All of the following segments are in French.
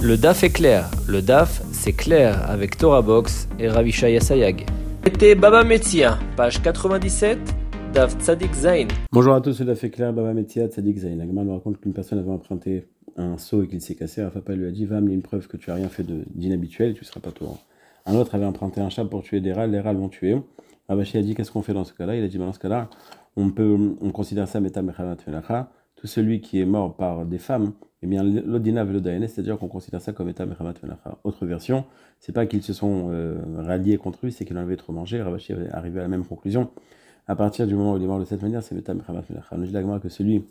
Le DAF est clair. Le DAF, c'est clair avec Torah Box et Ravishaya Sayag. C'était Baba Metzia, page 97, DAF Tzadik Zain. Bonjour à tous, c'est DAF est clair, Baba Metzia, Tzadik Zain. La Gemara nous raconte qu'une personne avait emprunté un seau et qu'il s'est cassé. Rafa lui a dit, va amener une preuve que tu n'as rien fait d'inhabituel et tu ne seras pas tort. Un autre avait emprunté un chat pour tuer des râles, les râles l'ont tué. Ravashi a dit, qu'est-ce qu'on fait dans ce cas-là? Il a dit, dans ce cas-là, on considère ça Meta Mechamat Velacha. Tout celui qui est mort par des femmes, eh bien, l'odina velodaene, c'est-à-dire qu'on considère ça comme Meta Mechamat Velacha. Autre version, c'est pas qu'ils se sont ralliés contre lui, c'est qu'il en avait trop mangé. Ravashi est arrivé à la même conclusion. À partir du moment où il est mort de cette manière, c'est Meta Mechamat Velacha. Nous dit la Gemara que celui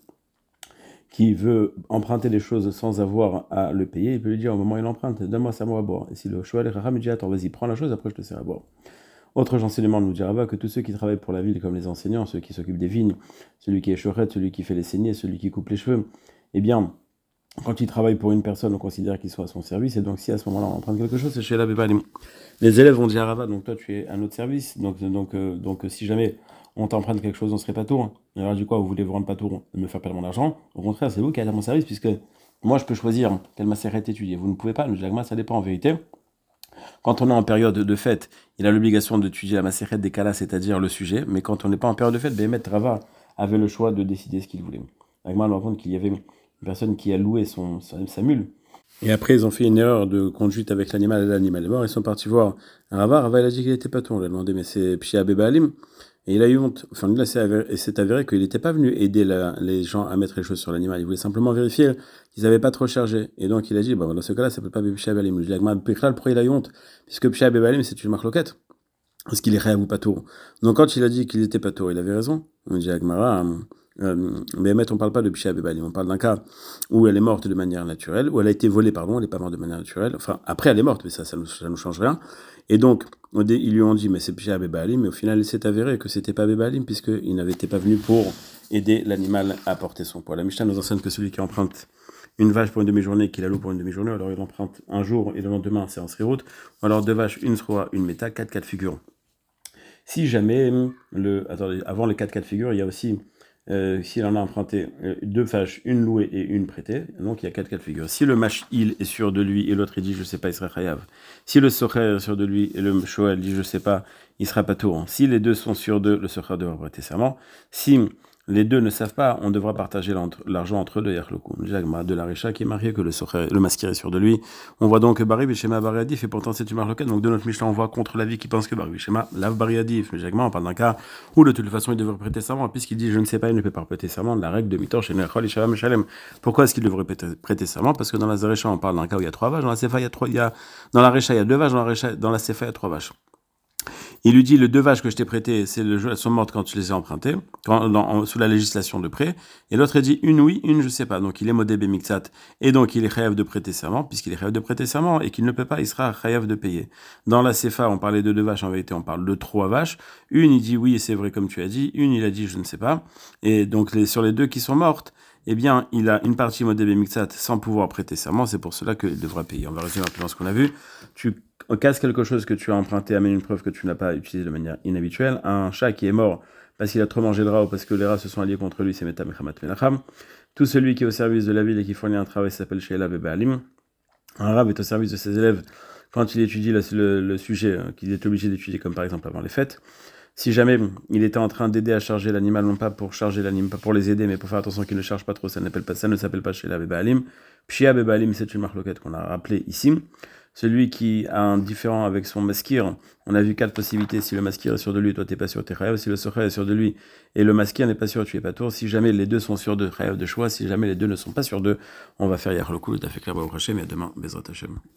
qui veut emprunter des choses sans avoir à le payer, il peut lui dire au moment où il emprunte, donne-moi ça à boire. Et si le Shoel Racham dit, attends, vas-y, prends la chose, après je te sers à boire. Autre enseignement nous dit Rava que tous ceux qui travaillent pour la ville, comme les enseignants, ceux qui s'occupent des vignes, celui qui est chorette, celui qui fait les saignées, celui qui coupe les cheveux, eh bien, quand ils travaillent pour une personne, on considère qu'ils sont à son service, et donc si à ce moment-là on emprunte quelque chose, c'est chez la Bébalim. Les élèves vont dire à Rava, donc toi tu es à notre service, donc si jamais on t'emprunte quelque chose, on serait pas tour. Alors du quoi, vous voulez vous rendre pas tour, me faire perdre mon argent? Au contraire, c'est vous qui êtes à mon service, puisque moi je peux choisir quelle macérette étudier. Vous ne pouvez pas, nous dit ça dépend en vérité. Quand on est en période de fête, il a l'obligation d'étudier la macérette des kalas, c'est-à-dire le sujet, mais quand on n'est pas en période de fête, Béhémet Rava avait le choix de décider ce qu'il voulait. Agma nous raconte qu'il y avait une personne qui a loué sa mule, et après ils ont fait une erreur de conduite avec l'animal, et l'animal est mort, ils sont partis voir Rava, il a dit qu'il n'était pas tout, on lui a demandé, mais c'est Pshia Bebalim, et il a eu honte, enfin là c'est avéré qu'il n'était pas venu aider les gens à mettre les choses sur l'animal, il voulait simplement vérifier qu'ils n'avaient pas trop chargé, et donc il a dit, dans ce cas-là, ça ne peut pas être Pshia Bebalim. Je dis, pourquoi il a eu honte? Puisque Pshia Bebalim, c'est une marloquette. Est-ce qu'il est réel ou pas tour? Donc quand il a dit qu'il n'était pas tour, il avait raison. On dit à Gmara, mais on ne parle pas de Pshia Bebalim, on parle d'un cas où elle est morte de manière naturelle, où elle a été volée, elle n'est pas morte de manière naturelle, enfin après elle est morte, mais ça nous change rien. Et donc, ils lui ont dit, mais c'est Pshia Bebalim, mais au final, il s'est avéré que c'était pas Bebalim, puisqu'il n'avait été pas venu pour aider l'animal à porter son poids. La Mishnah nous enseigne que celui qui emprunte une vache pour une demi-journée, qu'il la loue pour une demi-journée, alors il emprunte un jour et le lendemain, c'est en sriroute, ou alors deux vaches, une sroa, une méta, 4 cas de figure. Si jamais, avant les 4 cas de figure, il y a aussi, s'il en a emprunté deux vaches, une louée et une prêtée, donc il y a 4 cas de figure. Si le mash'il est sûr de lui et l'autre il dit je sais pas, il sera chayav. Si le socher est sûr de lui et le shoel dit je sais pas, il sera pas tour. Si les deux sont sûrs d'eux, le socher devra prêter serment. Si les deux ne savent pas, on devra partager l'argent entre eux de Yerloku. De la Récha qui est marié, que le masquer est sûr de lui. On voit donc que Bari Bishema Bariadif, et pourtant c'est une marloquette. Donc de notre Mishnah, on voit contre l'avis qui pense que Bari Bishema lave Bariadif. On parle d'un cas où de toute façon il devrait prêter serment, puisqu'il dit je ne sais pas, il ne peut pas prêter serment. La règle de Mitor chez Nechol Ishalam Shalem. Pourquoi est-ce qu'il devrait prêter serment? Parce que dans la Zarecha, on parle d'un cas où il y a 3 vaches, dans la Sefa, dans la Récha, il y a 2 vaches, dans la Sefa, il y a 3 vaches. Il lui dit, les 2 vaches que je t'ai prêtées, elles sont mortes quand tu les as empruntées, sous la législation de prêt. Et l'autre, il dit, une oui, une je sais pas. Donc, il est modé bemixat. Et donc, il est chayav de prêter serment, puisqu'il est chayav de prêter serment, et qu'il ne peut pas, il sera chayav de payer. Dans la CFA, on parlait de 2 vaches, en vérité, on parle de 3 vaches. Une, il dit oui, c'est vrai comme tu as dit. Une, il a dit, je ne sais pas. Et donc, sur les 2 qui sont mortes, eh bien, il a une partie modé bemixat sans pouvoir prêter serment. C'est pour cela qu'il devra payer. On va résumer un peu ce qu'on a vu. Tu casses quelque chose que tu as emprunté, amène une preuve que tu n'as pas utilisé de manière inhabituelle. Un chat qui est mort parce qu'il a trop mangé de rats ou parce que les rats se sont alliés contre lui, c'est Meta Mechamat Velacha. Tout celui qui est au service de la ville et qui fournit un travail s'appelle Sheila Bebalim. Un rab est au service de ses élèves quand il étudie le sujet qu'il est obligé d'étudier, comme par exemple avant les fêtes. Si jamais il était en train d'aider à charger l'animal, non pas pour charger l'animal, pas pour les aider, mais pour faire attention qu'il ne charge pas trop, ça ne s'appelle pas Sheila Bebalim. Pshia Bebalim, c'est une marloquette qu'on a rappelée ici. Celui qui a un différent avec son maskir, on a vu 4 possibilités. Si le maskir est sûr de lui, toi t'es pas sûr, t'es chayav. Si le socher est sûr de lui et le maskir n'est pas sûr, tu es pas tour. Si jamais les deux sont sûrs de chayav de choix, si jamais les deux ne sont pas sûrs d'eux, on va faire hier le coup, le tafek là-bas au crochet, mais à demain, Bezrat Hashem.